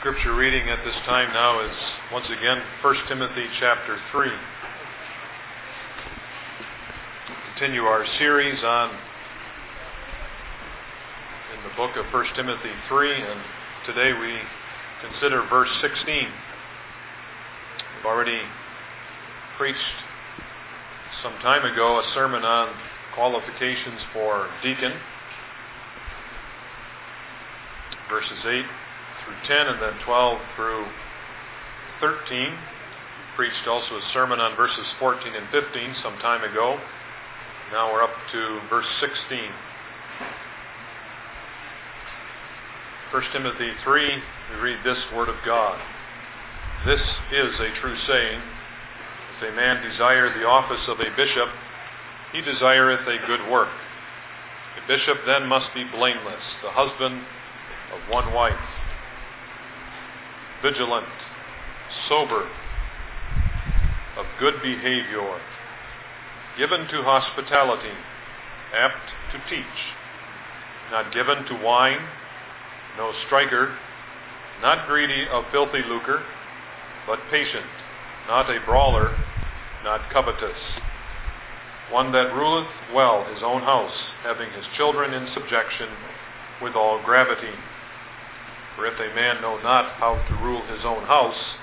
Scripture reading at this time now is once again 1 Timothy chapter 3. Continue our series in the book of 1 Timothy 3, and today we consider verse 16. We've already preached some time ago a sermon on qualifications for deacon, verses 8 through 10 and then 12 through 13. Preached also a sermon on verses 14 and 15 some time ago. Now we're up to verse 16. 1 Timothy 3, we read this word of God. This is a true saying, if a man desire the office of a bishop, he desireth a good work. A bishop then must be blameless, the husband of one wife, vigilant, sober, of good behavior, given to hospitality, apt to teach, not given to wine, no striker, not greedy of filthy lucre, but patient, not a brawler, not covetous, one that ruleth well his own house, having his children in subjection with all gravity. For if a man know not how to rule his own house,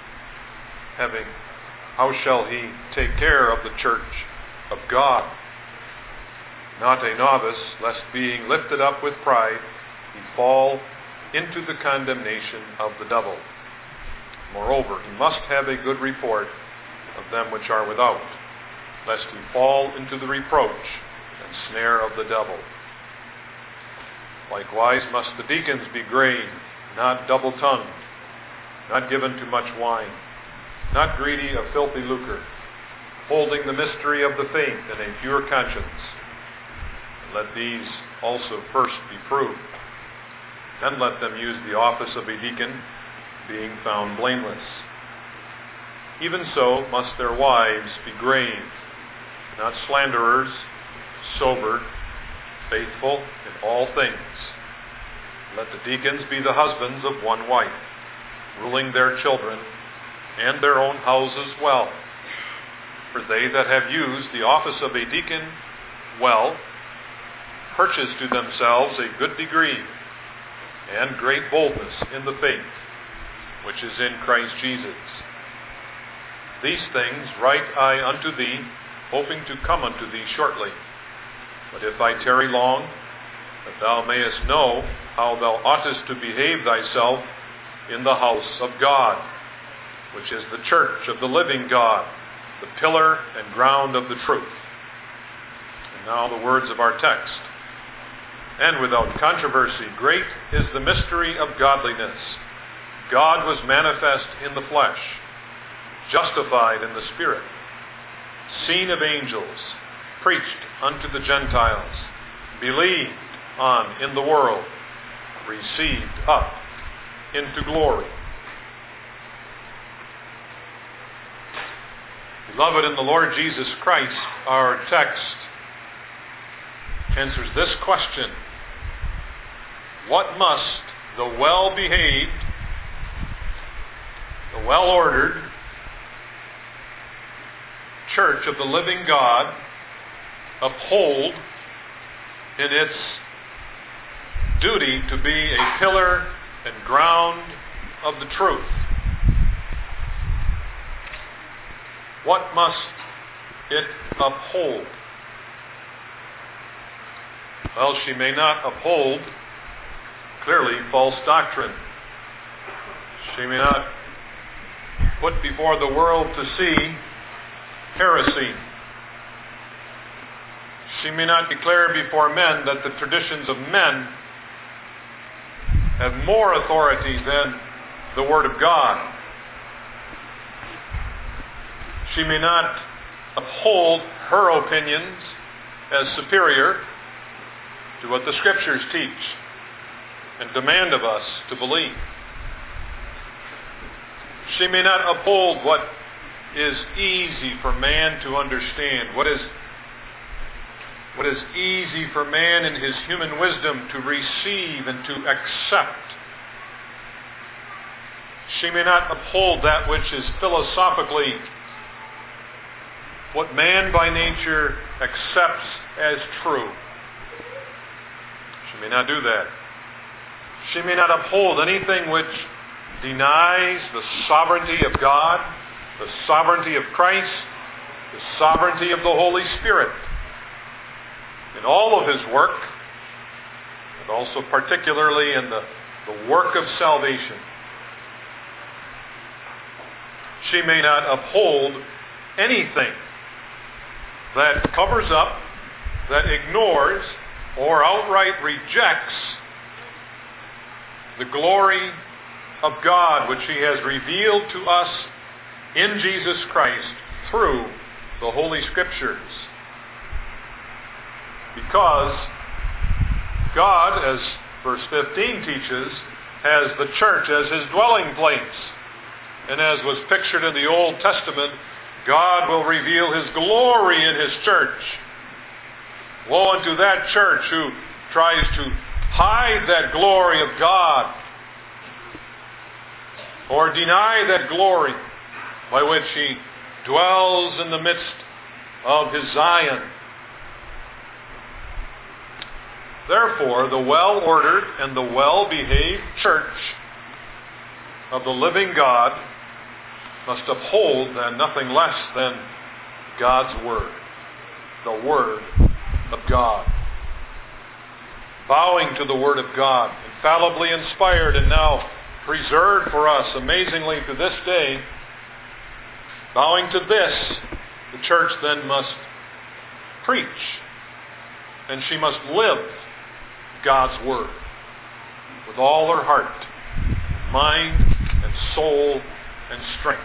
how shall he take care of the church of God? Not a novice, lest being lifted up with pride, he fall into the condemnation of the devil. Moreover, he must have a good report of them which are without, lest he fall into the reproach and snare of the devil. Likewise must the deacons be grave, not double-tongued, not given to much wine, not greedy of filthy lucre, holding the mystery of the faith in a pure conscience. And let these also first be proved. Then let them use the office of a deacon, being found blameless. Even so must their wives be grave, not slanderers, sober, faithful in all things. Let the deacons be the husbands of one wife, ruling their children and their own houses well. For they that have used the office of a deacon well purchase to themselves a good degree and great boldness in the faith which is in Christ Jesus. These things write I unto thee, hoping to come unto thee shortly. But if I tarry long, that thou mayest know how thou oughtest to behave thyself in the house of God, which is the church of the living God, the pillar and ground of the truth. And now the words of our text. And without controversy, great is the mystery of godliness. God was manifest in the flesh, justified in the Spirit, seen of angels, preached unto the Gentiles, believed on in the world, received up into glory. Beloved in the Lord Jesus Christ, our text answers this question: what must the well-behaved, the well-ordered church of the living God uphold in its duty to be a pillar and ground of the truth? What must it uphold? Well, she may not uphold, clearly, false doctrine. She may not put before the world to see heresy. She may not declare before men that the traditions of men have more authority than the Word of God. She may not uphold her opinions as superior to what the Scriptures teach and demand of us to believe. She may not uphold what is easy for man to understand, what is easy for man in his human wisdom to receive and to accept. She may not uphold that which is philosophically what man by nature accepts as true. She may not do that. She may not uphold anything which denies the sovereignty of God, the sovereignty of Christ, the sovereignty of the Holy Spirit in all of His work, and also particularly in the work of salvation. She may not uphold anything that covers up, that ignores, or outright rejects the glory of God which He has revealed to us in Jesus Christ through the Holy Scriptures. Because God, as verse 15 teaches, has the church as His dwelling place. And as was pictured in the Old Testament, God will reveal His glory in His church. Woe unto that church who tries to hide that glory of God or deny that glory by which He dwells in the midst of His Zion. Therefore, the well-ordered and the well-behaved church of the living God must uphold nothing less than God's Word, the Word of God. Bowing to the Word of God, infallibly inspired and now preserved for us amazingly to this day, bowing to this, the church then must preach, and she must live God's Word with all her heart, mind, and soul, and strength.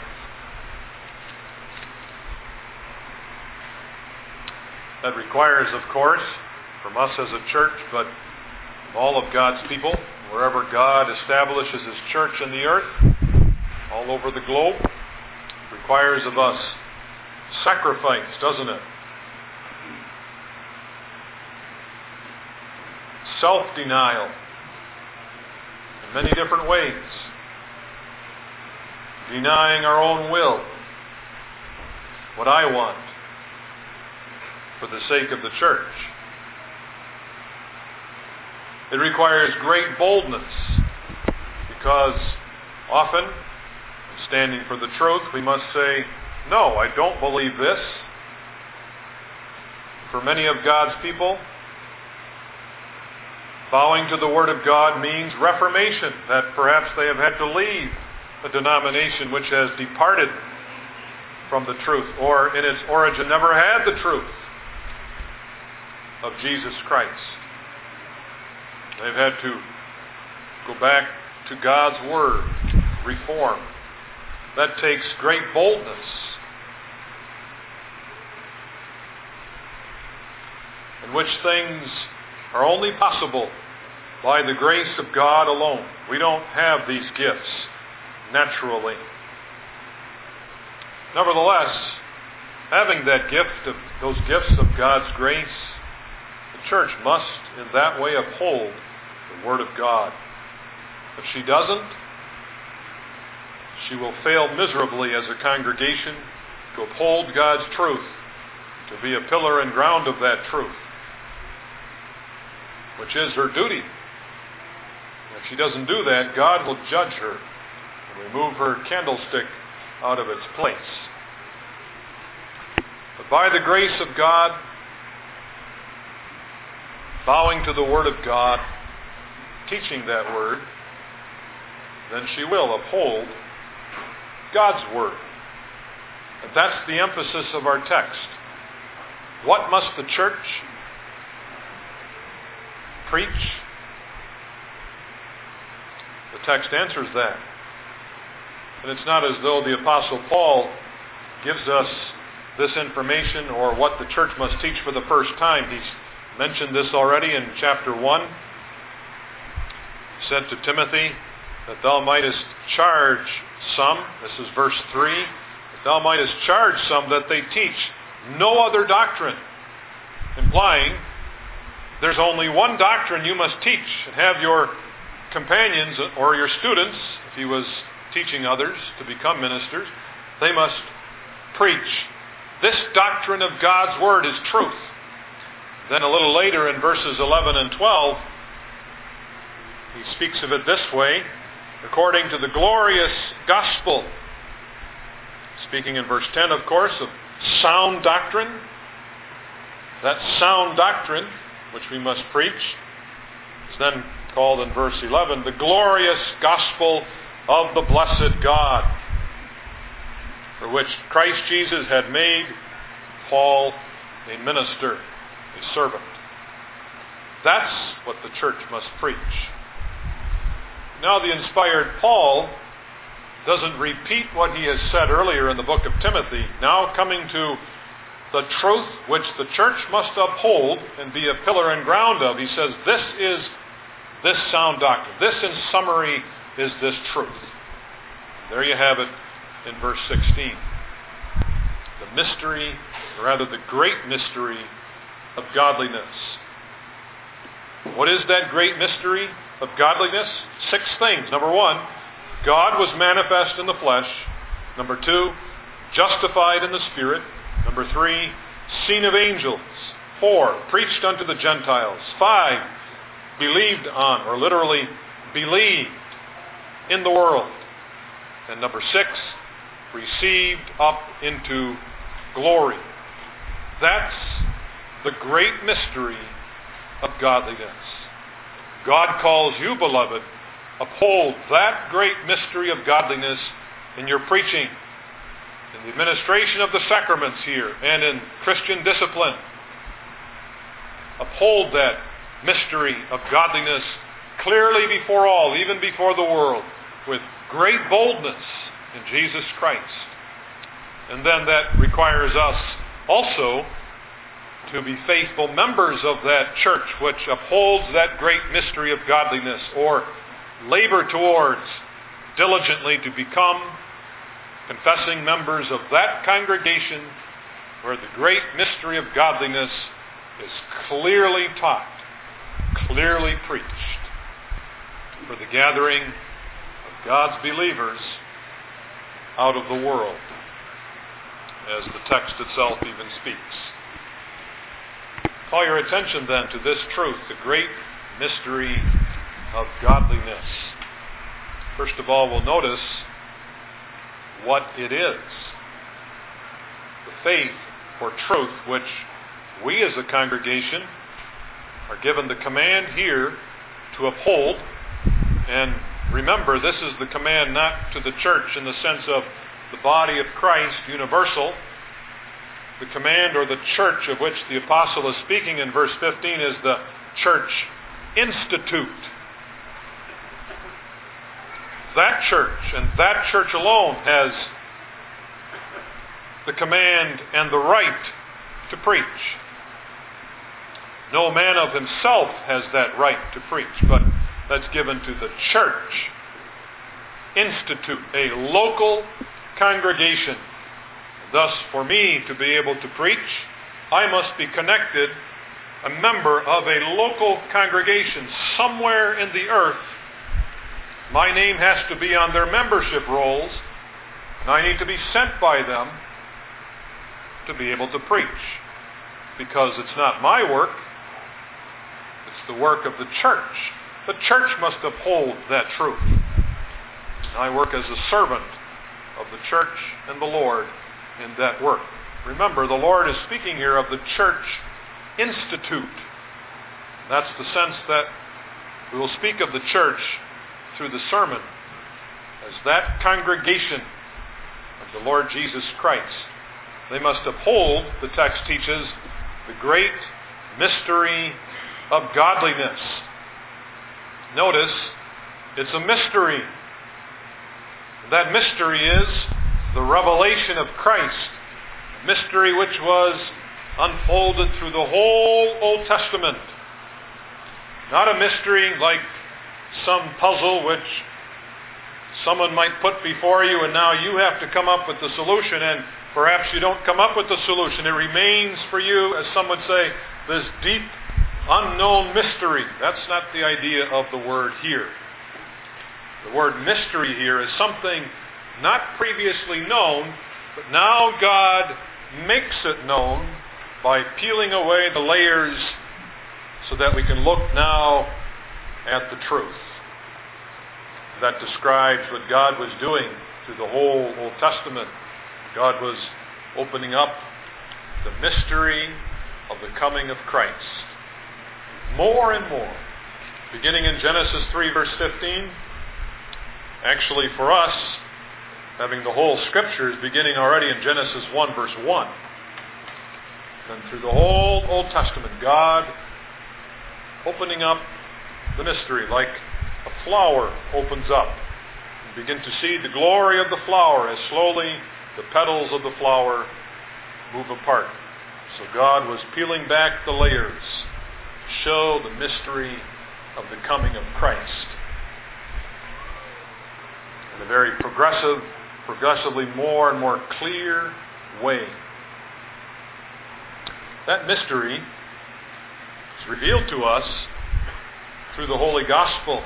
That requires, of course, from us as a church, but from all of God's people, wherever God establishes His church in the earth, all over the globe, requires of us sacrifice, doesn't it? Self-denial in many different ways. Denying our own will, what I want, for the sake of the church. It requires great boldness because often, in standing for the truth, we must say, no, I don't believe this. For many of God's people, bowing to the Word of God means reformation, that perhaps they have had to leave a denomination which has departed from the truth, or in its origin never had the truth of Jesus Christ. They've had to go back to God's Word, reform. That takes great boldness. In which things are only possible by the grace of God alone. We don't have these gifts naturally. Nevertheless, having that gift of those gifts of God's grace, the church must in that way uphold the Word of God. If she doesn't, she will fail miserably as a congregation to uphold God's truth, to be a pillar and ground of that truth, which is her duty. If she doesn't do that, God will judge her and remove her candlestick out of its place. But by the grace of God, bowing to the Word of God, teaching that Word, then she will uphold God's Word. And that's the emphasis of our text. What must the church preach? The text answers that. And it's not as though the Apostle Paul gives us this information or what the church must teach for the first time. He's mentioned this already in chapter 1. He said to Timothy that thou mightest charge some, this is verse 3, that thou mightest charge some that they teach no other doctrine, implying there's only one doctrine you must teach and have your companions or your students, if he was teaching others to become ministers, they must preach. This doctrine of God's Word is truth. Then a little later in verses 11 and 12, he speaks of it this way, according to the glorious gospel. Speaking in verse 10, of course, of sound doctrine. That sound doctrine, which we must preach, is then called in verse 11, the glorious gospel of the blessed God, for which Christ Jesus had made Paul a minister, a servant. That's what the church must preach. Now the inspired Paul doesn't repeat what he has said earlier in the book of Timothy, now coming to the truth which the church must uphold and be a pillar and ground of. He says, this is this sound doctrine. This, in summary, is this truth. There you have it in verse 16. The mystery, or rather the great mystery of godliness. What is that great mystery of godliness? 6 things. Number 1, God was manifest in the flesh. Number 2, justified in the Spirit. Number 3, seen of angels. 4, preached unto the Gentiles. 5, believed on, or literally believed in the world. And number 6, received up into glory. That's the great mystery of godliness. God calls you, beloved, uphold that great mystery of godliness in your preaching, in the administration of the sacraments here, and in Christian discipline. Uphold that mystery of godliness clearly before all, even before the world, with great boldness in Jesus Christ. And then that requires us also to be faithful members of that church which upholds that great mystery of godliness, or labor towards diligently to become confessing members of that congregation where the great mystery of godliness is clearly taught, clearly preached, for the gathering of God's believers out of the world, as the text itself even speaks. Call your attention then to this truth, the great mystery of godliness. First of all, we'll notice what it is. The faith or truth which we as a congregation are given the command here to uphold. And remember, this is the command not to the church in the sense of the body of Christ, universal. The command or the church of which the apostle is speaking in verse 15 is the church institute. That church and that church alone has the command and the right to preach. No man of himself has that right to preach, but that's given to the church institute, a local congregation. Thus, for me to be able to preach, I must be connected, a member of a local congregation somewhere in the earth. My name has to be on their membership rolls, and I need to be sent by them to be able to preach. Because it's not my work, it's the work of the church. The church must uphold that truth. I work as a servant of the church and the Lord in that work. Remember, the Lord is speaking here of the church institute. That's the sense that we will speak of the church through the sermon as that congregation of the Lord Jesus Christ. They must uphold, the text teaches, the great mystery of godliness. Notice, it's a mystery. That mystery is the revelation of Christ, a mystery which was unfolded through the whole Old Testament. Not a mystery like some puzzle which someone might put before you and now you have to come up with the solution, and perhaps you don't come up with the solution. It remains for you, as some would say, this deep, unknown mystery. That's not the idea of the word here. The word mystery here is something not previously known, but now God makes it known by peeling away the layers so that we can look now at the truth. That describes what God was doing through the whole Old Testament. God was opening up the mystery of the coming of Christ. More and more. Beginning in Genesis 3 verse 15. Actually for us, having the whole Scriptures beginning already in Genesis 1 verse 1. And through the whole Old Testament, God opening up the mystery like a flower opens up. You begin to see the glory of the flower as slowly the petals of the flower move apart. So God was peeling back the layers to show the mystery of the coming of Christ in a very progressively more and more clear way. That mystery is revealed to us through the Holy Gospel,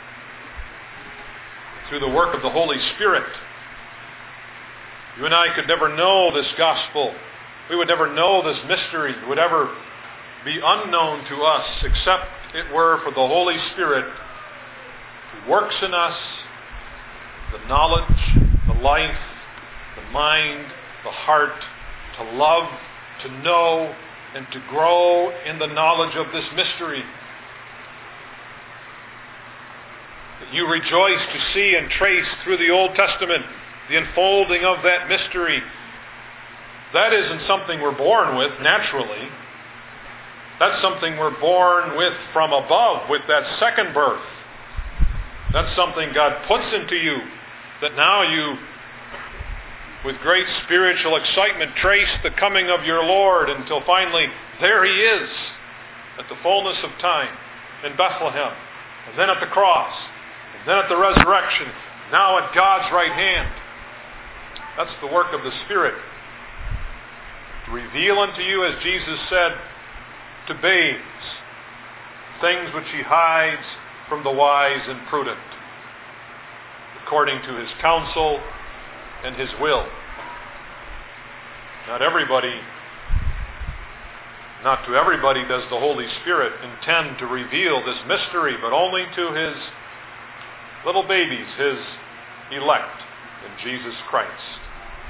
through the work of the Holy Spirit. You and I could never know this gospel. We would never know this mystery. It would ever be unknown to us except it were for the Holy Spirit who works in us the knowledge, the life, the mind, the heart, to love, to know, and to grow in the knowledge of this mystery. That you rejoice to see and trace through the Old Testament the unfolding of that mystery. That isn't something we're born with naturally. That's something we're born with from above, with that second birth. That's something God puts into you, that now you, with great spiritual excitement, trace the coming of your Lord until finally there He is at the fullness of time in Bethlehem, and then at the cross, and then at the resurrection, now at God's right hand. That's the work of the Spirit. To reveal unto you, as Jesus said, to babes, things which He hides from the wise and prudent, according to His counsel and His will. Not to everybody does the Holy Spirit intend to reveal this mystery, but only to His little babies, His elect in Jesus Christ.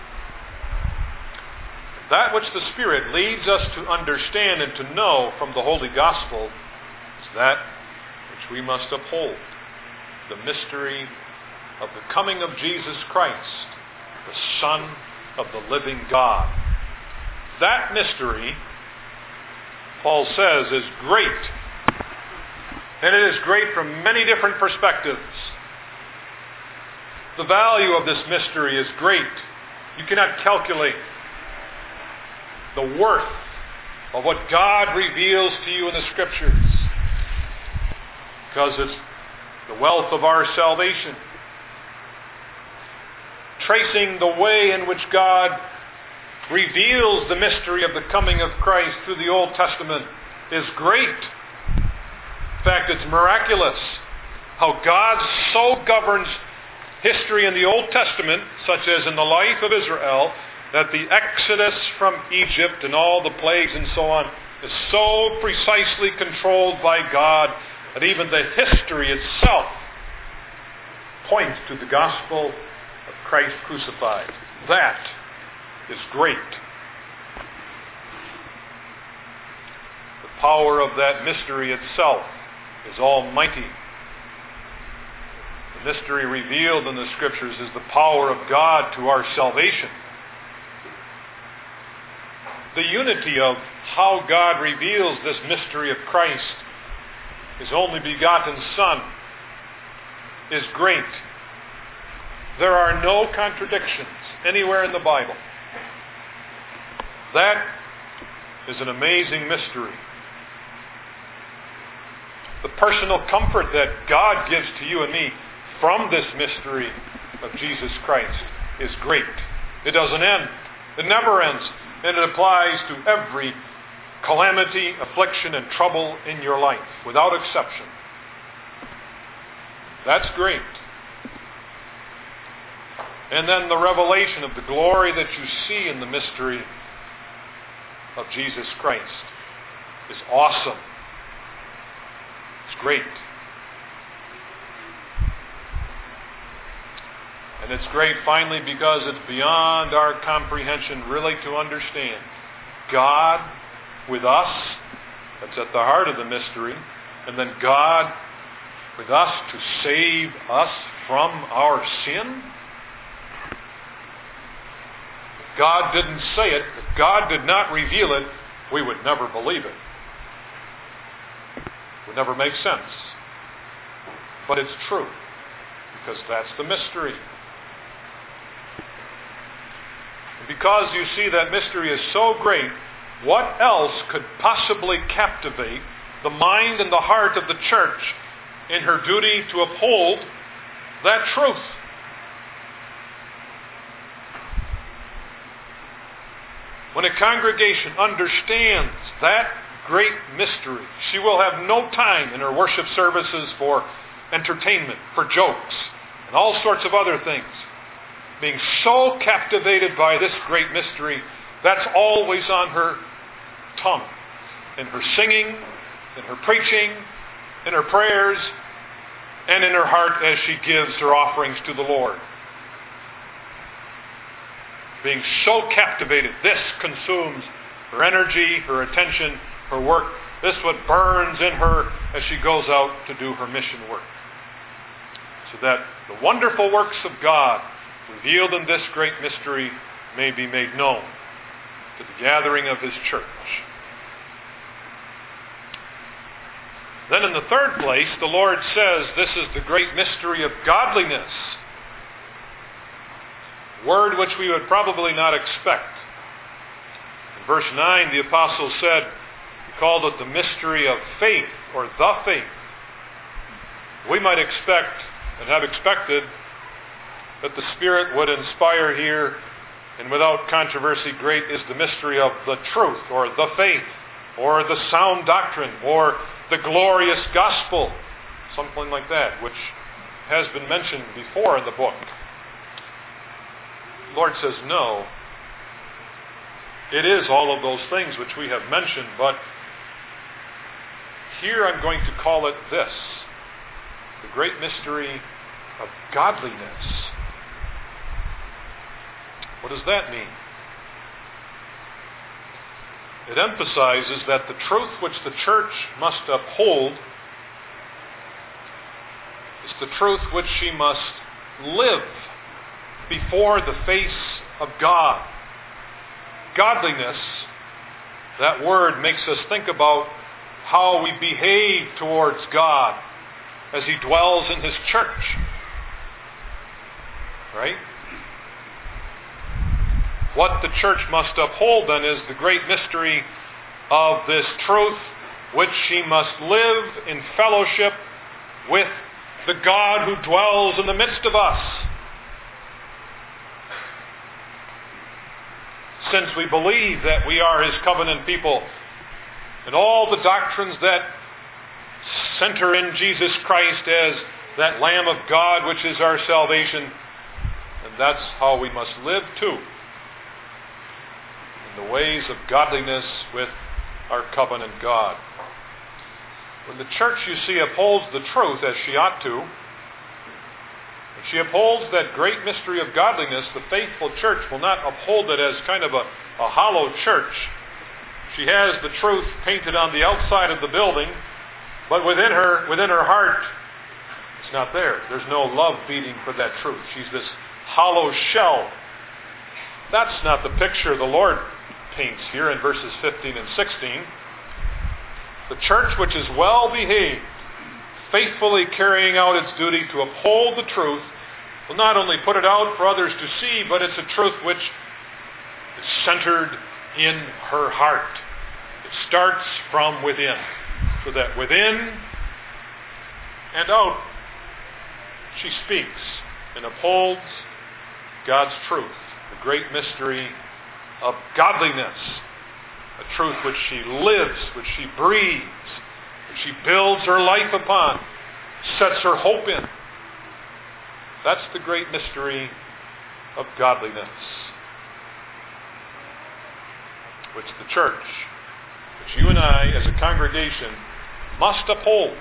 That which the Spirit leads us to understand and to know from the Holy Gospel is that which we must uphold, the mystery of the coming of Jesus Christ, the Son of the living God. That mystery, Paul says, is great. And it is great from many different perspectives. The value of this mystery is great. You cannot calculate the worth of what God reveals to you in the Scriptures, because it's the wealth of our salvation. Tracing the way in which God reveals the mystery of the coming of Christ through the Old Testament is great. In fact, it's miraculous how God so governs history in the Old Testament, such as in the life of Israel, that the exodus from Egypt and all the plagues and so on is so precisely controlled by God that even the history itself points to the gospel of Christ crucified. That is great. The power of that mystery itself is almighty. The mystery revealed in the Scriptures is the power of God to our salvation. The unity of how God reveals this mystery of Christ, His only begotten Son, is great. There are no contradictions anywhere in the Bible. That is an amazing mystery. The personal comfort that God gives to you and me from this mystery of Jesus Christ is great. It doesn't end. It never ends. And it applies to every calamity, affliction, and trouble in your life, without exception. That's great. And then the revelation of the glory that you see in the mystery of Jesus Christ is awesome. It's great. And it's great finally because it's beyond our comprehension really to understand. God with us, that's at the heart of the mystery, and then God with us to save us from our sin. If God didn't say it, if God did not reveal it, we would never believe it. It would never make sense. But it's true, because that's the mystery. And because you see that mystery is so great, what else could possibly captivate the mind and the heart of the church in her duty to uphold that truth? When a congregation understands that great mystery, she will have no time in her worship services for entertainment, for jokes, and all sorts of other things. Being so captivated by this great mystery, that's always on her tongue, in her singing, in her preaching, in her prayers, and in her heart as she gives her offerings to the Lord. Being so captivated, this consumes her energy, her attention, her work. This is what burns in her as she goes out to do her mission work. So that the wonderful works of God revealed in this great mystery may be made known to the gathering of His church. Then in the third place, the Lord says this is the great mystery of godliness. A word which we would probably not expect. In verse 9, the apostle said, he called it the mystery of faith, or the faith. We might expect, and have expected, that the Spirit would inspire here, and without controversy, great is the mystery of the truth, or the faith, or the sound doctrine, or the glorious gospel, something like that, which has been mentioned before in the book. The Lord says no. It is all of those things which we have mentioned, but here I'm going to call it this, the great mystery of godliness. What does that mean? It emphasizes that the truth which the church must uphold is the truth which she must live before the face of God. Godliness, that word makes us think about how we behave towards God as He dwells in His church. Right? What the church must uphold then is the great mystery of this truth which she must live in fellowship with the God who dwells in the midst of us. Since we believe that we are His covenant people, and all the doctrines that center in Jesus Christ as that Lamb of God which is our salvation, and that's how we must live too, in the ways of godliness with our covenant God. When the church, you see, upholds the truth as she ought to, when she upholds that great mystery of godliness, the faithful church will not uphold it as kind of a hollow church. She has the truth painted on the outside of the building, but within her heart, it's not there. There's no love beating for that truth. She's this hollow shell. That's not the picture the Lord paints here in verses 15 and 16. The church which is well behaved, faithfully carrying out its duty to uphold the truth, will not only put it out for others to see, but it's a truth which is centered in her heart. It starts from within, so that within and out she speaks and upholds God's truth, the great mystery of godliness, a truth which she lives, which she breathes, which she builds her life upon, sets her hope in. That's the great mystery of godliness, which the church, which you and I as a congregation must uphold.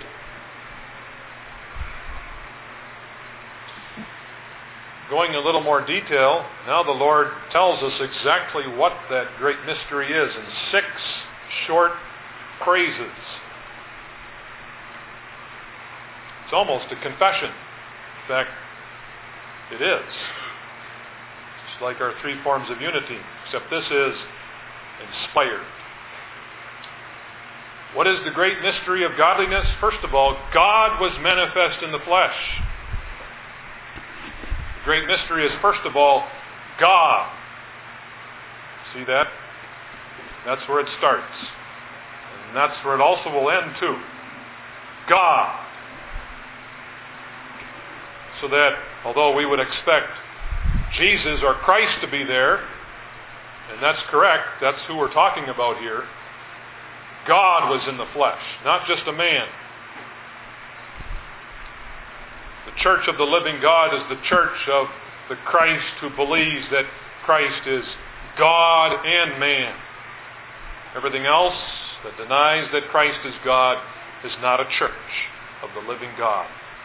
Going in a little more detail, now the Lord tells us exactly what that great mystery is in 6 short phrases. It's almost a confession. In fact, it is. It's like our 3 forms of unity, except this is inspired. What is the great mystery of godliness? First of all, God was manifest in the flesh. The great mystery is, first of all, God. See that? That's where it starts. And that's where it also will end too. God. So that, although we would expect Jesus or Christ to be there, and that's correct, that's who we're talking about here, God was in the flesh, not just a man. The church of the living God is the church of the Christ who believes that Christ is God and man. Everything else that denies that Christ is God is not a church of the living God.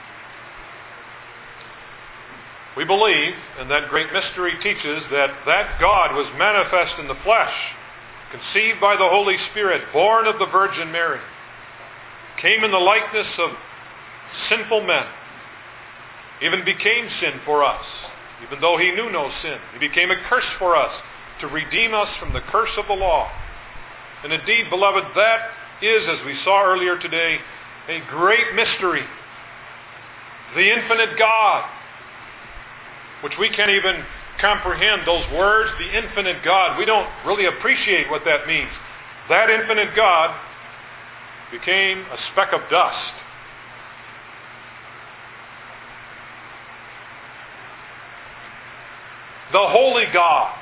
We believe, and that great mystery teaches, that God was manifest in the flesh, conceived by the Holy Spirit, born of the Virgin Mary, came in the likeness of sinful men, even became sin for us, even though he knew no sin. He became a curse for us to redeem us from the curse of the law. And indeed, beloved, that is, as we saw earlier today, a great mystery. The infinite God, which we can't even comprehend those words, the infinite God. We don't really appreciate what that means. That infinite God became a speck of dust. The holy God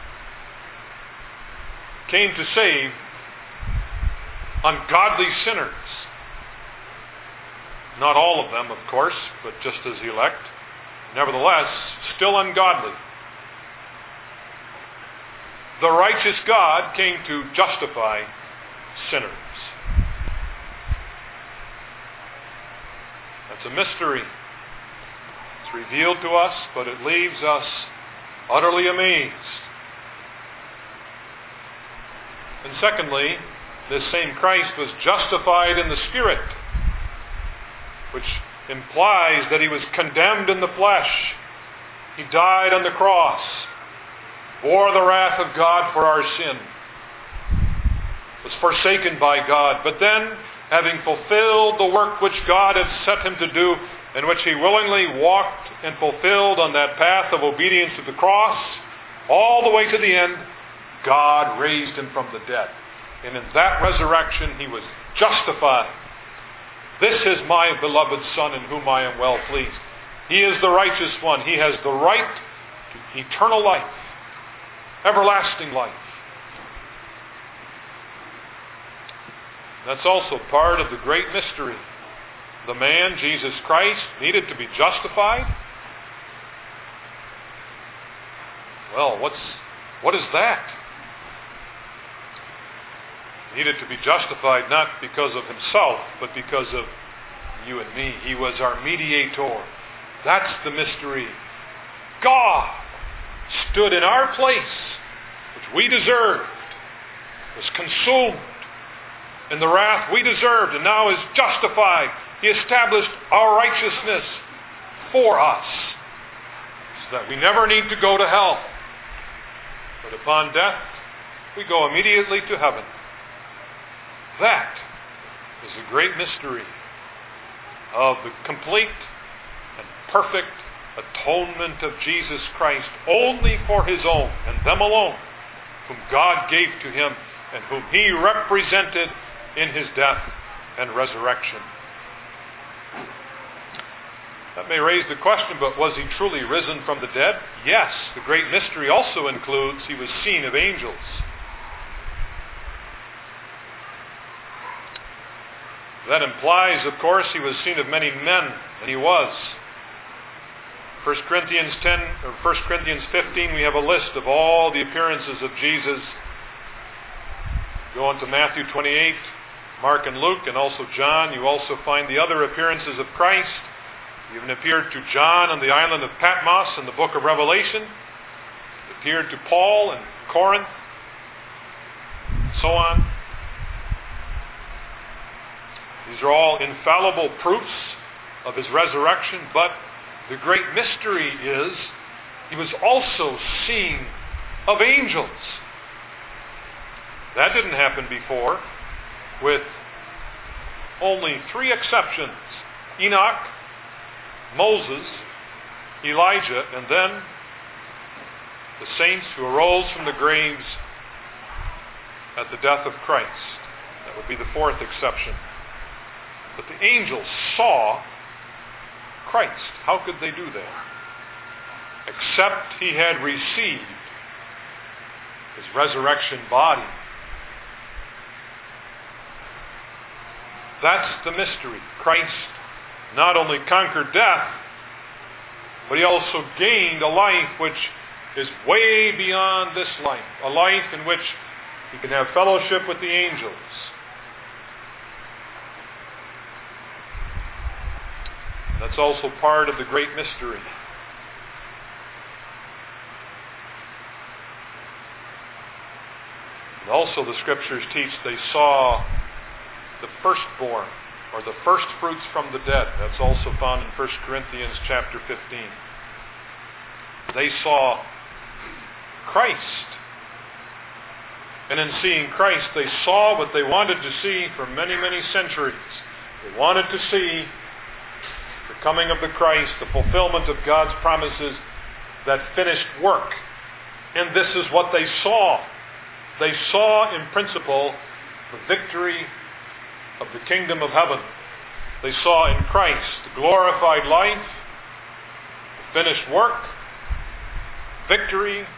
came to save ungodly sinners. Not all of them, of course, but just as elect. Nevertheless, still ungodly. The righteous God came to justify sinners. That's a mystery. It's revealed to us, but it leaves us utterly amazed. And secondly, this same Christ was justified in the Spirit, which implies that he was condemned in the flesh. He died on the cross, bore the wrath of God for our sin, was forsaken by God, but then, having fulfilled the work which God had set him to do, and which he willingly walked and fulfilled on that path of obedience to the cross, all the way to the end, God raised him from the dead. And in that resurrection, he was justified. This is my beloved Son in whom I am well pleased. He is the righteous one. He has the right to eternal life, everlasting life. That's also part of the great mystery. The man, Jesus Christ, needed to be justified. Well, what is that? He needed to be justified not because of himself, but because of you and me. He was our mediator. That's the mystery. God stood in our place, which we deserved, was consumed in the wrath we deserved, and now is justified. He established our righteousness for us, so that we never need to go to hell. But upon death, we go immediately to heaven. That is the great mystery of the complete and perfect atonement of Jesus Christ, only for his own and them alone, whom God gave to him and whom he represented in his death and resurrection. That may raise the question, but was he truly risen from the dead? Yes. The great mystery also includes he was seen of angels. That implies, of course, he was seen of many men, and he was. 1 Corinthians 10 or 1 Corinthians 15, we have a list of all the appearances of Jesus. Go on to Matthew 28, Mark and Luke, and also John. You also find the other appearances of Christ. He even appeared to John on the island of Patmos in the book of Revelation. He appeared to Paul in Corinth, and so on. These are all infallible proofs of his resurrection, but the great mystery is he was also seen of angels. That didn't happen before, with only 3 exceptions: Enoch, Moses, Elijah, and then the saints who arose from the graves at the death of Christ. That would be the 4th exception. But the angels saw Christ. How could they do that? Except he had received his resurrection body. That's the mystery. Christ not only conquered death, but he also gained a life which is way beyond this life, a life in which he can have fellowship with the angels. That's also part of the great mystery. And also the Scriptures teach they saw the firstborn, or the first fruits from the dead. That's also found in 1 Corinthians chapter 15. They saw Christ. And in seeing Christ, they saw what they wanted to see for many, many centuries. They wanted to see the coming of the Christ, the fulfillment of God's promises, that finished work. And this is what they saw. They saw, in principle, the victory of the kingdom of heaven. They saw in Christ the glorified life, the finished work, victory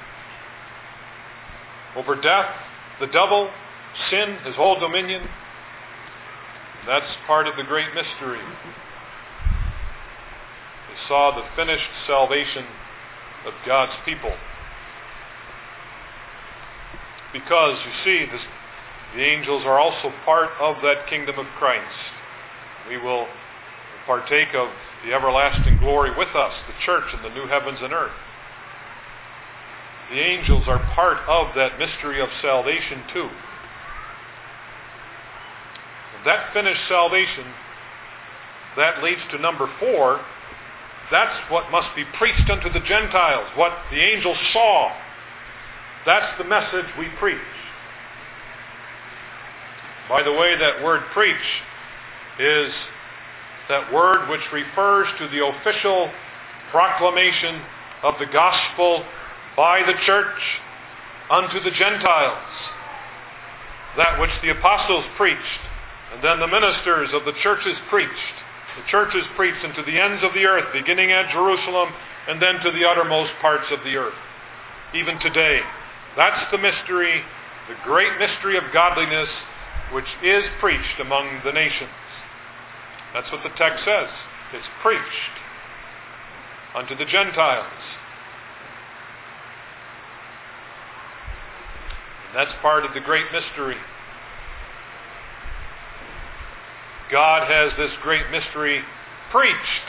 over death, the devil, sin, his whole dominion. That's part of the great mystery. They saw the finished salvation of God's people. Because, you see, the angels are also part of that kingdom of Christ. We will partake of the everlasting glory with us, the church in the new heavens and earth. The angels are part of that mystery of salvation too. That finished salvation, that leads to number 4. That's what must be preached unto the Gentiles, what the angels saw. That's the message we preach. By the way, that word preach is that word which refers to the official proclamation of the gospel by the church unto the Gentiles. That which the apostles preached, and then the ministers of the churches preached. The churches preached unto the ends of the earth, beginning at Jerusalem, and then to the uttermost parts of the earth. Even today, that's the mystery, the great mystery of godliness, which is preached among the nations. That's what the text says. It's preached unto the Gentiles. And that's part of the great mystery. God has this great mystery preached.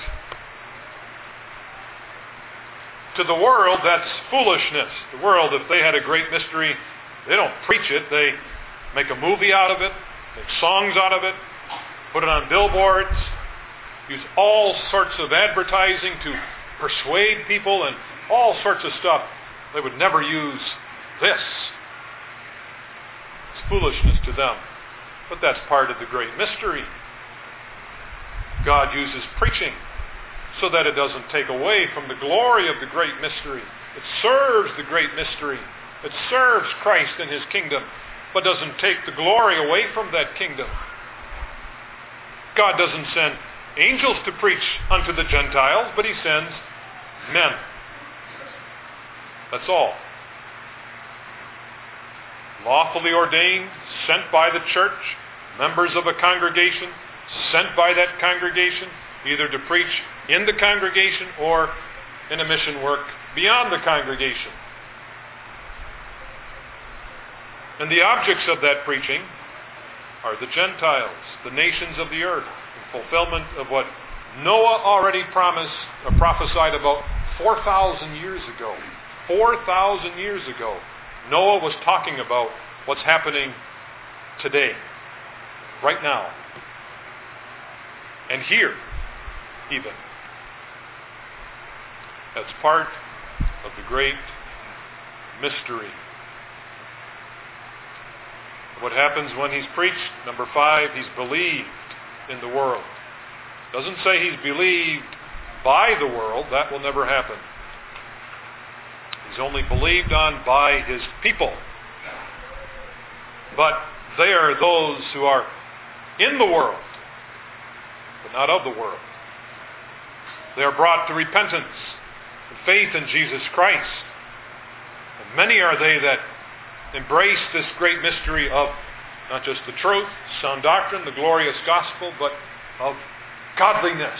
To the world, that's foolishness. The world, if they had a great mystery, they don't preach it. They make a movie out of it, make songs out of it, put it on billboards, use all sorts of advertising to persuade people and all sorts of stuff. They would never use this. It's foolishness to them. But that's part of the great mystery. God uses preaching so that it doesn't take away from the glory of the great mystery. It serves the great mystery. It serves Christ and His kingdom, but doesn't take the glory away from that kingdom. God doesn't send angels to preach unto the Gentiles, but He sends men. That's all. Lawfully ordained, sent by the church, members of a congregation, sent by that congregation, either to preach in the congregation or in a mission work beyond the congregation. And the objects of that preaching are the Gentiles, the nations of the earth, in fulfillment of what Noah already prophesied about 4,000 years ago. 4,000 years ago, Noah was talking about what's happening today, right now, and here, even. That's part of the great mystery. What happens when he's preached? Number 5, he's believed in the world. Doesn't say he's believed by the world. That will never happen. He's only believed on by his people. But they are those who are in the world, but not of the world. They are brought to repentance and faith in Jesus Christ. And many are they that embrace this great mystery of not just the truth, sound doctrine, the glorious gospel, but of godliness.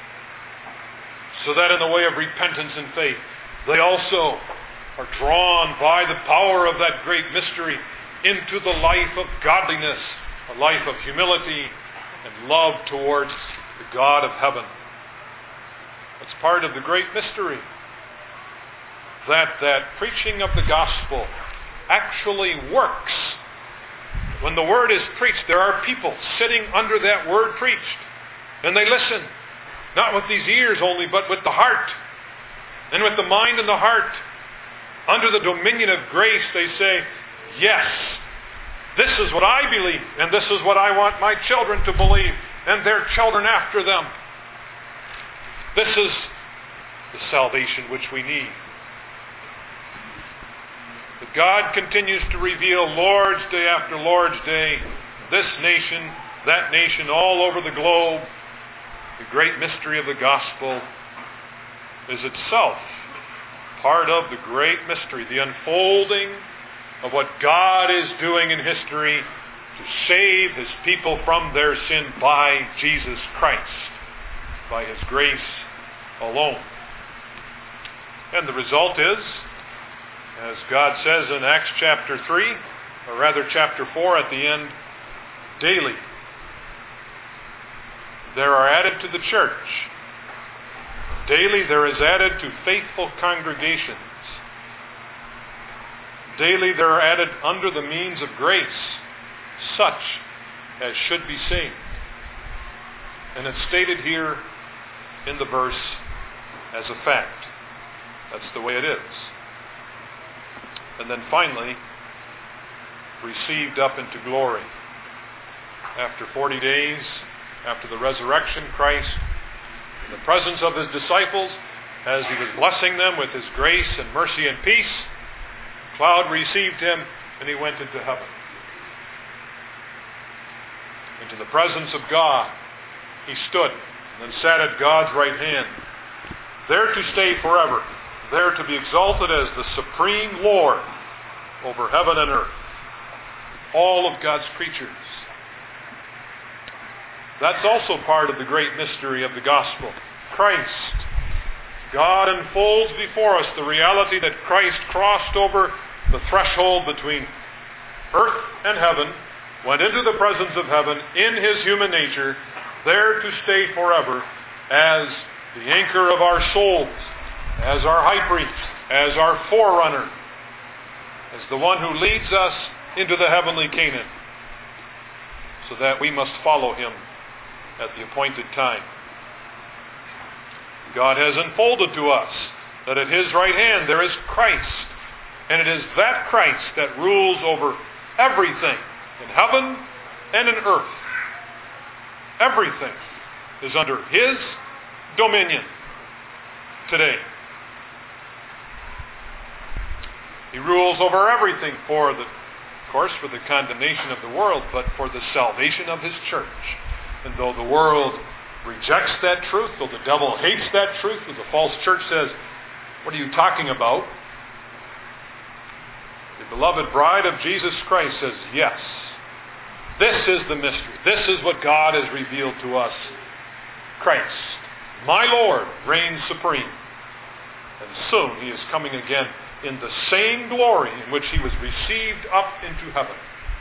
So that in the way of repentance and faith, they also are drawn by the power of that great mystery into the life of godliness, a life of humility and love towards the God of heaven. That's part of the great mystery. That preaching of the gospel actually works. When the word is preached, there are people sitting under that word preached, and they listen, not with these ears only, but with the heart, and with the mind and the heart. Under the dominion of grace, they say, yes, this is what I believe, and this is what I want my children to believe, and their children after them. This is the salvation which we need. But God continues to reveal Lord's Day after Lord's Day, this nation, that nation, all over the globe. The great mystery of the gospel is itself part of the great mystery, the unfolding of what God is doing in history to save His people from their sin by Jesus Christ, by His grace alone. And the result is, as God says in Acts chapter 3, or rather chapter 4 at the end, daily there are added to the church, daily there is added to faithful congregations, daily there are added under the means of grace such as should be saved. And it's stated here in the verse as a fact. That's the way it is. And then finally, received up into glory. After 40 days, after the resurrection, Christ, in the presence of His disciples, as He was blessing them with His grace and mercy and peace, the cloud received Him and He went into heaven. Into the presence of God, He stood and then sat at God's right hand, there to stay forever, there to be exalted as the supreme Lord over heaven and earth, all of God's creatures. That's also part of the great mystery of the gospel. Christ. God unfolds before us the reality that Christ crossed over the threshold between earth and heaven, went into the presence of heaven in His human nature, there to stay forever as the anchor of our souls, as our high priest, as our forerunner, as the one who leads us into the heavenly Canaan, so that we must follow Him at the appointed time. God has unfolded to us that at His right hand there is Christ, and it is that Christ that rules over everything in heaven and in earth. Everything is under His dominion today. He rules over everything for the condemnation of the world, but for the salvation of His church. And though the world rejects that truth, though the devil hates that truth, though the false church says, "What are you talking about?" the beloved bride of Jesus Christ says, "Yes, this is the mystery. This is what God has revealed to us. Christ, my Lord, reigns supreme. And soon he is coming again in the same glory in which he was received up into heaven.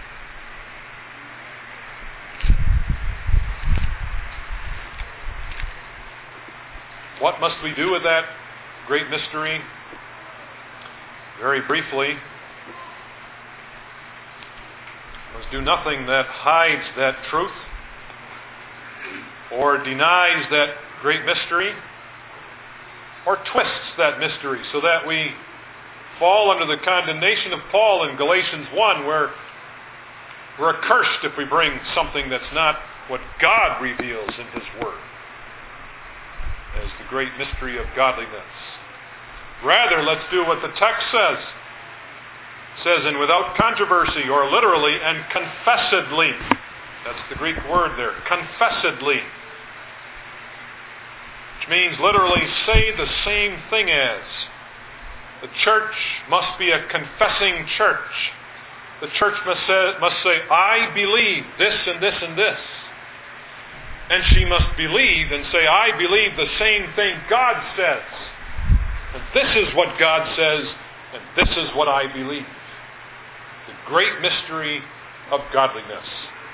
What must we do with that great mystery? Very briefly, we must do nothing that hides that truth or denies that great mystery or twists that mystery so that we fall under the condemnation of Paul in Galatians 1, where we're accursed if we bring something that's not what God reveals in His Word as the great mystery of godliness. Rather, let's do what the text says. It says, and without controversy, or literally, and confessedly. That's the Greek word there, confessedly. Which means literally say the same thing as. The church must be a confessing church. The church must say, I believe this and this and this. And she must believe and say, I believe the same thing God says. And this is what God says, and this is what I believe. The great mystery of godliness.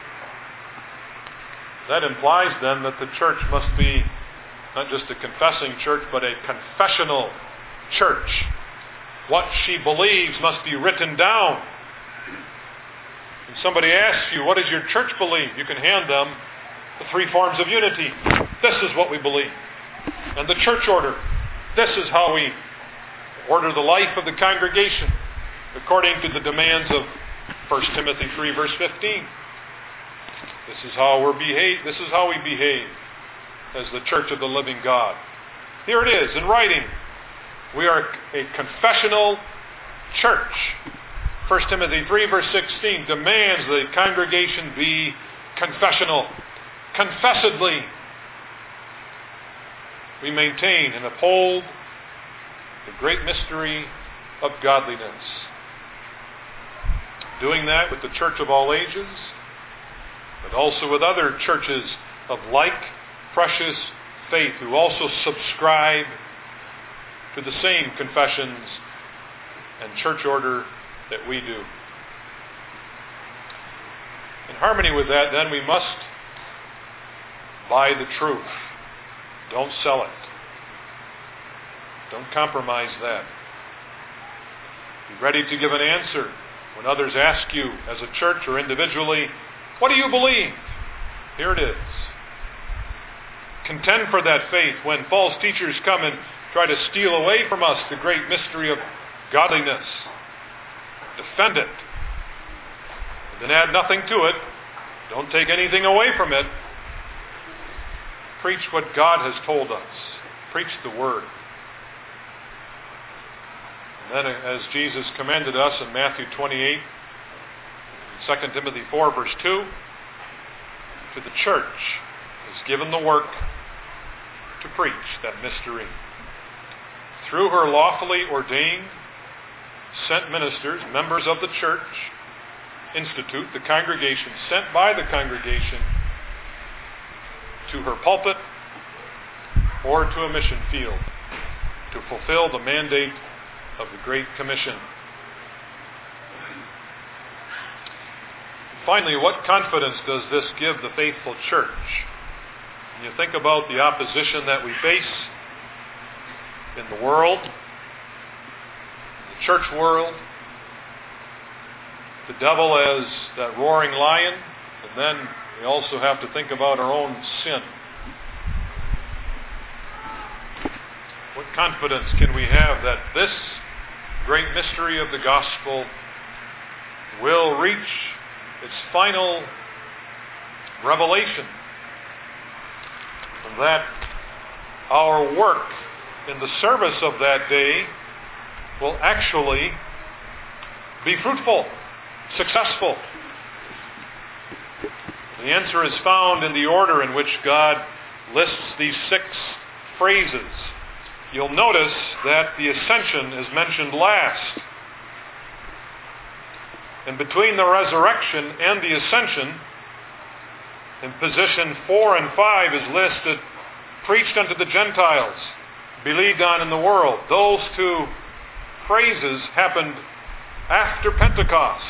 That implies then that the church must be not just a confessing church, but a confessional church. What she believes must be written down. When somebody asks you, what does your church believe? You can hand them the three forms of unity. This is what we believe. And the church order. This is how we order the life of the congregation according to the demands of 1 Timothy 3 verse 15. This is how we behave as the church of the living God. Here it is in writing. We are a confessional church. 1 Timothy 3 verse 16 demands the congregation be confessional. Confessedly, we maintain and uphold the great mystery of godliness. Doing that with the church of all ages, but also with other churches of like precious faith who also subscribe to the same confessions and church order that we do. In harmony with that, then, we must buy the truth. Don't sell it. Don't compromise that. Be ready to give an answer when others ask you as a church or individually, what do you believe? Here it is. Contend for that faith when false teachers come and try to steal away from us the great mystery of godliness. Defend it. Then add nothing to it. Don't take anything away from it. Preach what God has told us. Preach the Word. And then as Jesus commanded us in Matthew 28, 2 Timothy 4 verse 2, to the church is given the work to preach that mystery. Through her lawfully ordained, sent ministers, members of the church, institute, the congregation, sent by the congregation to her pulpit or to a mission field to fulfill the mandate of the Great Commission. Finally, what confidence does this give the faithful church? When you think about the opposition that we face in the world, the church world, the devil as that roaring lion, and then we also have to think about our own sin. What confidence can we have that this great mystery of the gospel will reach its final revelation, and that our work in the service of that day will actually be fruitful, successful? The answer is found in the order in which God lists these 6 phrases. You'll notice that the ascension is mentioned last. And between the resurrection and the ascension, in position 4 and 5 is listed, preached unto the Gentiles. believed on in the world. Those two phrases happened after Pentecost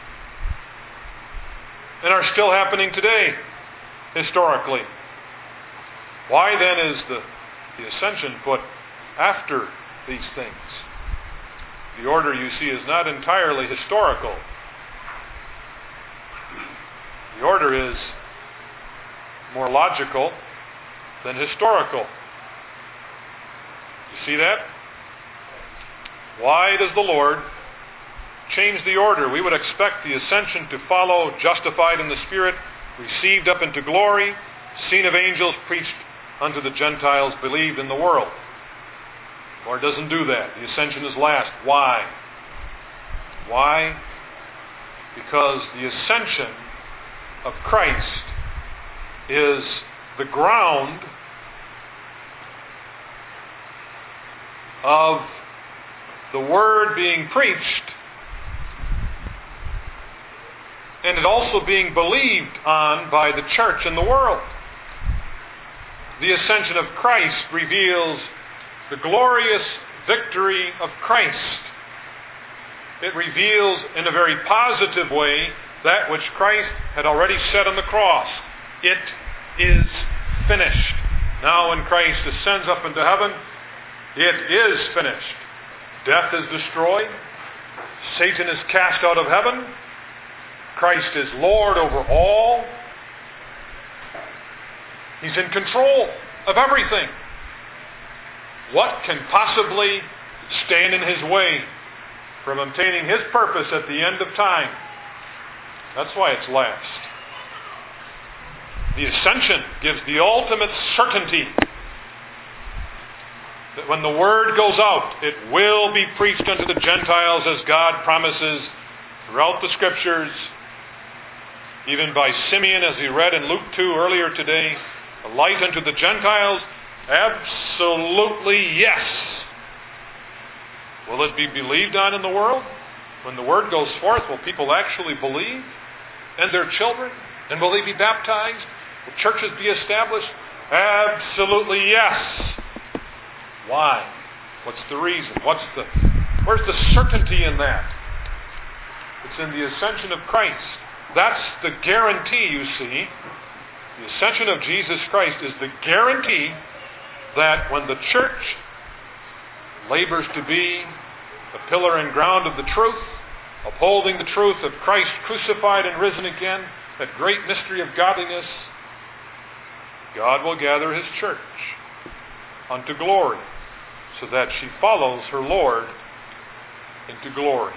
and are still happening today, historically. Why then is the ascension put after these things? The order, you see, is not entirely historical. The order is more logical than historical. You see that? Why does the Lord change the order? We would expect the ascension to follow justified in the Spirit, received up into glory, seen of angels, preached unto the Gentiles, believed in the world. The Lord doesn't do that. The ascension is last. Why? Why? Because the ascension of Christ is the ground of the Word being preached and it also being believed on by the church in the world. The ascension of Christ reveals the glorious victory of Christ. It reveals in a very positive way that which Christ had already said on the cross. It is finished. Now when Christ ascends up into heaven, it is finished. Death is destroyed. Satan is cast out of heaven. Christ is Lord over all. He's in control of everything. What can possibly stand in his way from obtaining his purpose at the end of time? That's why it's last. The ascension gives the ultimate certainty that when the word goes out, it will be preached unto the Gentiles as God promises throughout the Scriptures, even by Simeon, as we read in Luke 2 earlier today, a light unto the Gentiles. Absolutely yes. Will it be believed on in the world? When the word goes forth, will people actually believe? And their children? And will they be baptized? Will churches be established? Absolutely yes. Why? What's the reason? Where's the certainty in that? It's in the ascension of Christ. That's the guarantee, you see. The ascension of Jesus Christ is the guarantee that when the church labors to be the pillar and ground of the truth, upholding the truth of Christ crucified and risen again, that great mystery of godliness, God will gather his church unto glory, so that she follows her Lord into glory.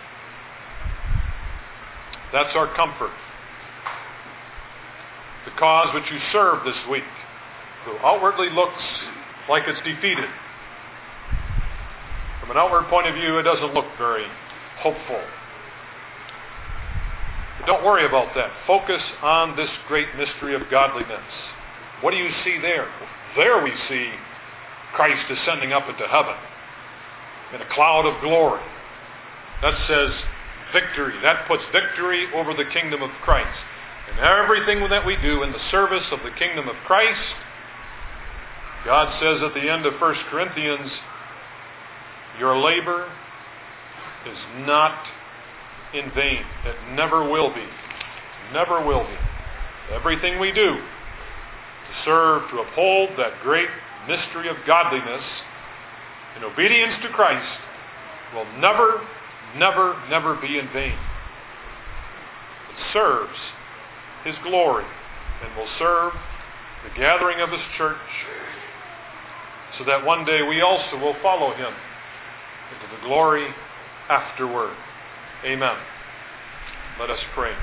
That's our comfort. The cause which you serve this week, though outwardly looks like it's defeated, from an outward point of view, it doesn't look very hopeful. But don't worry about that. Focus on this great mystery of godliness. What do you see there? There we see Christ ascending up into heaven in a cloud of glory. That says victory. That puts victory over the kingdom of Christ. And everything that we do in the service of the kingdom of Christ, God says at the end of 1 Corinthians, your labor is not in vain. It never will be. Never will be. Everything we do to serve, to uphold that great mystery of godliness in obedience to Christ will never, never, never be in vain. It serves his glory and will serve the gathering of his church, so that one day we also will follow him into the glory afterward. Amen. Let us pray.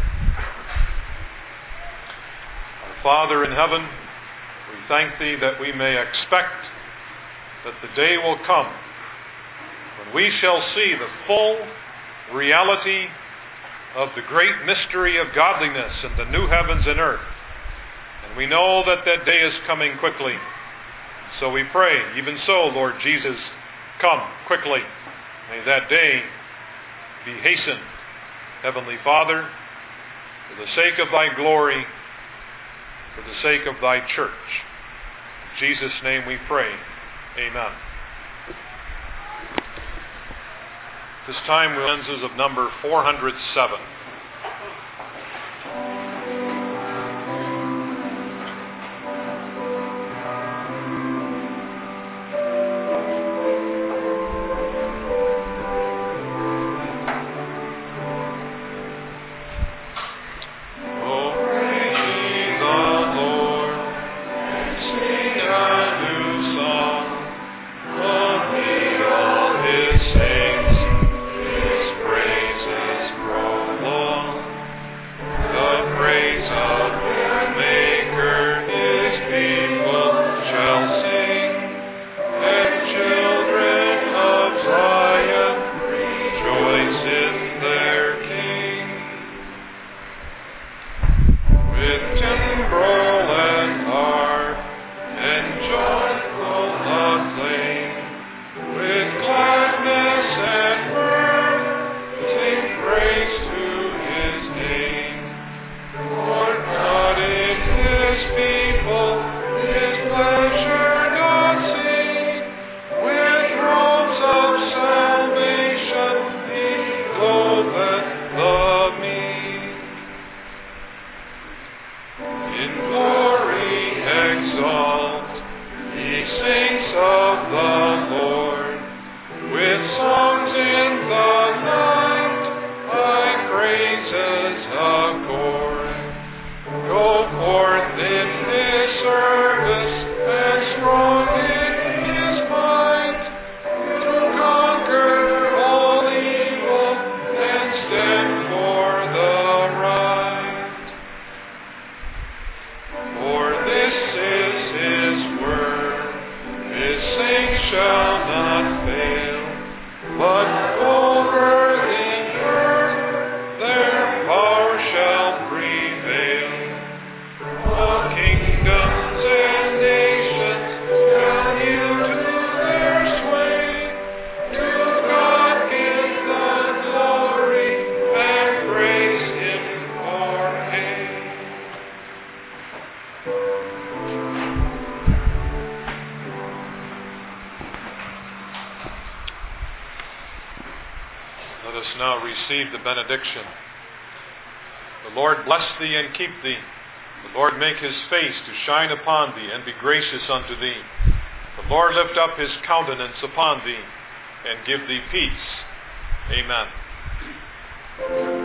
Our Father in heaven, we thank thee that we may expect that the day will come when we shall see the full reality of the great mystery of godliness in the new heavens and earth. And we know that that day is coming quickly. So we pray, even so, Lord Jesus, come quickly. May that day be hastened, Heavenly Father, for the sake of thy glory, for the sake of thy church. In Jesus' name we pray. Amen. This time we'll lenses of number 407. Receive the benediction. The Lord bless thee and keep thee. The Lord make his face to shine upon thee and be gracious unto thee. The Lord lift up his countenance upon thee and give thee peace. Amen.